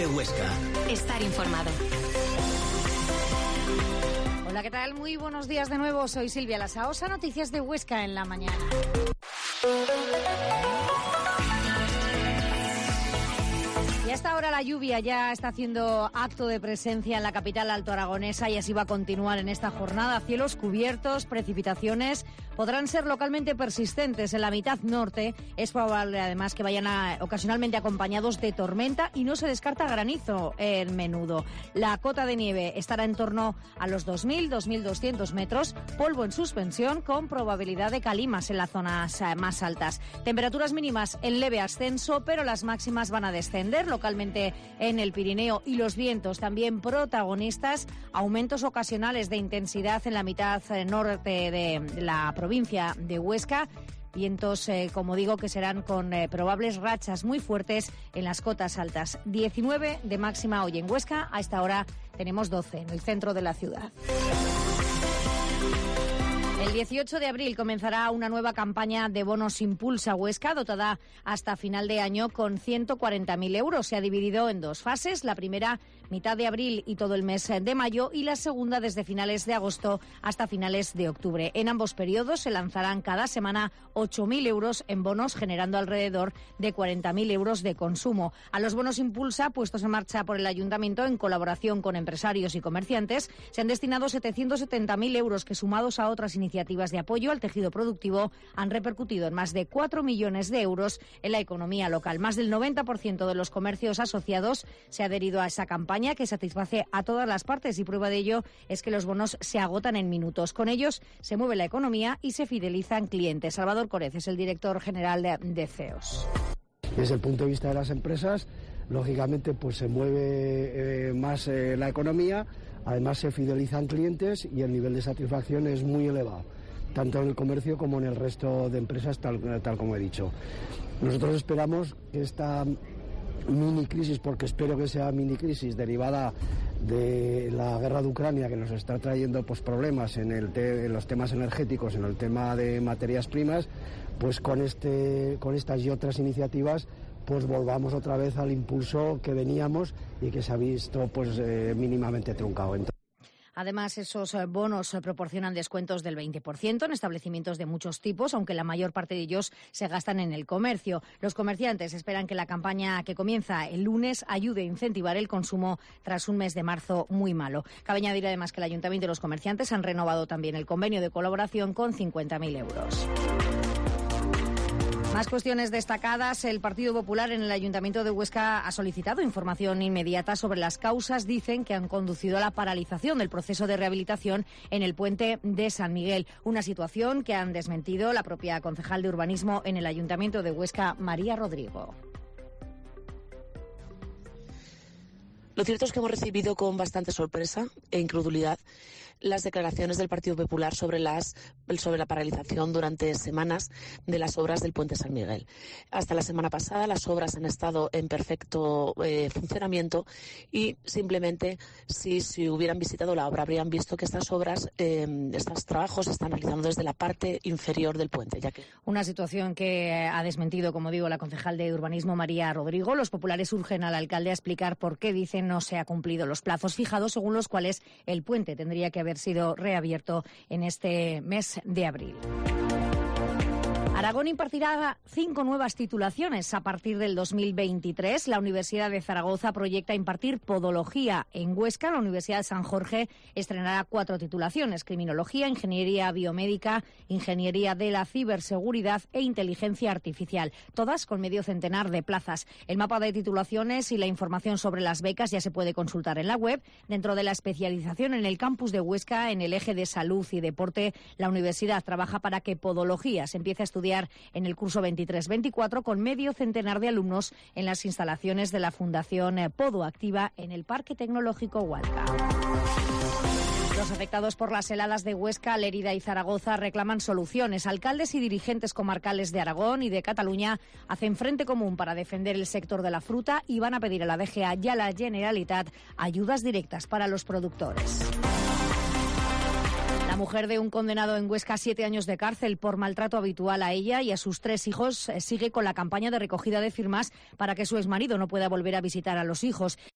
Cope Huesca. Estar informado. Hola, ¿qué tal? Muy buenos días de nuevo. Soy Silvia Lasaosa, noticias de Huesca en la mañana. Y a esta hora la lluvia ya está haciendo acto de presencia en la capital altoaragonesa y así va a continuar en esta jornada. Cielos cubiertos, precipitaciones podrán ser localmente persistentes en la mitad norte. Es probable además que vayan ocasionalmente acompañados de tormenta y no se descarta granizo en menudo. La cota de nieve estará en torno a los 2.000-2.200 metros, polvo en suspensión con probabilidad de calimas en las zonas más altas. Temperaturas mínimas en leve ascenso, pero las máximas van a descender localmente en el Pirineo y los vientos también protagonistas, aumentos ocasionales de intensidad en la mitad norte de la provincia de Huesca. Vientos, como digo, que serán con probables rachas muy fuertes en las cotas altas. 19 de máxima hoy en Huesca, a esta hora tenemos 12 en el centro de la ciudad. El 18 de abril comenzará una nueva campaña de bonos Impulsa Huesca, dotada hasta final de año con 140.000 euros. Se ha dividido en dos fases. La primera, mitad de abril y todo el mes de mayo, y la segunda desde finales de agosto hasta finales de octubre. En ambos periodos se lanzarán cada semana 8.000 euros en bonos, generando alrededor de 40.000 euros de consumo. A los bonos Impulsa, puestos en marcha por el Ayuntamiento en colaboración con empresarios y comerciantes, se han destinado 770.000 euros que, sumados a otras iniciativas de apoyo al tejido productivo, han repercutido en más de 4 millones de euros en la economía local. Más del 90% de los comercios asociados se ha adherido a esa campaña que satisface a todas las partes, y prueba de ello es que los bonos se agotan en minutos. Con ellos se mueve la economía y se fidelizan clientes. Salvador Corez es el director general de CEOS. Desde el punto de vista de las empresas, lógicamente pues se mueve más la economía, además se fidelizan clientes y el nivel de satisfacción es muy elevado, tanto en el comercio como en el resto de empresas, tal como he dicho. Nosotros esperamos que esta mini crisis, porque espero que sea mini crisis derivada de la guerra de Ucrania, que nos está trayendo pues problemas en los temas energéticos, en el tema de materias primas, pues con estas y otras iniciativas pues volvamos otra vez al impulso que veníamos y que se ha visto pues mínimamente truncado. Además, esos bonos proporcionan descuentos del 20% en establecimientos de muchos tipos, aunque la mayor parte de ellos se gastan en el comercio. Los comerciantes esperan que la campaña que comienza el lunes ayude a incentivar el consumo tras un mes de marzo muy malo. Cabe añadir además que el Ayuntamiento y los comerciantes han renovado también el convenio de colaboración con 50.000 euros. Más cuestiones destacadas. El Partido Popular en el Ayuntamiento de Huesca ha solicitado información inmediata sobre las causas, dicen, que han conducido a la paralización del proceso de rehabilitación en el puente de San Miguel. Una situación que han desmentido la propia concejal de urbanismo en el Ayuntamiento de Huesca, María Rodrigo. Lo cierto es que hemos recibido con bastante sorpresa e incredulidad las declaraciones del Partido Popular sobre la paralización durante semanas de las obras del puente San Miguel. Hasta la semana pasada las obras han estado en perfecto funcionamiento y simplemente si hubieran visitado la obra habrían visto que estos trabajos se están realizando desde la parte inferior del puente. Una situación que ha desmentido, como digo, la concejal de urbanismo, María Rodrigo. Los populares urgen al alcalde a explicar por qué, dicen, no se ha cumplido los plazos fijados según los cuales el puente tendría que haber sido reabierto en este mes de abril. Aragón impartirá 5 nuevas titulaciones a partir del 2023. La Universidad de Zaragoza proyecta impartir podología en Huesca. La Universidad de San Jorge estrenará 4 titulaciones: criminología, ingeniería biomédica, ingeniería de la ciberseguridad e inteligencia artificial, todas con medio centenar de plazas. El mapa de titulaciones y la información sobre las becas ya se puede consultar en la web. Dentro de la especialización en el campus de Huesca, en el eje de salud y deporte, la universidad trabaja para que podología se empiece a estudiar en el curso 23-24 con medio centenar de alumnos en las instalaciones de la Fundación Podoactiva en el Parque Tecnológico Hualca. Los afectados por las heladas de Huesca, Lérida y Zaragoza reclaman soluciones. Alcaldes y dirigentes comarcales de Aragón y de Cataluña hacen frente común para defender el sector de la fruta y van a pedir a la DGA y a la Generalitat ayudas directas para los productores. La mujer de un condenado en Huesca a 7 años de cárcel por maltrato habitual a ella y a sus 3 hijos sigue con la campaña de recogida de firmas para que su exmarido no pueda volver a visitar a los hijos.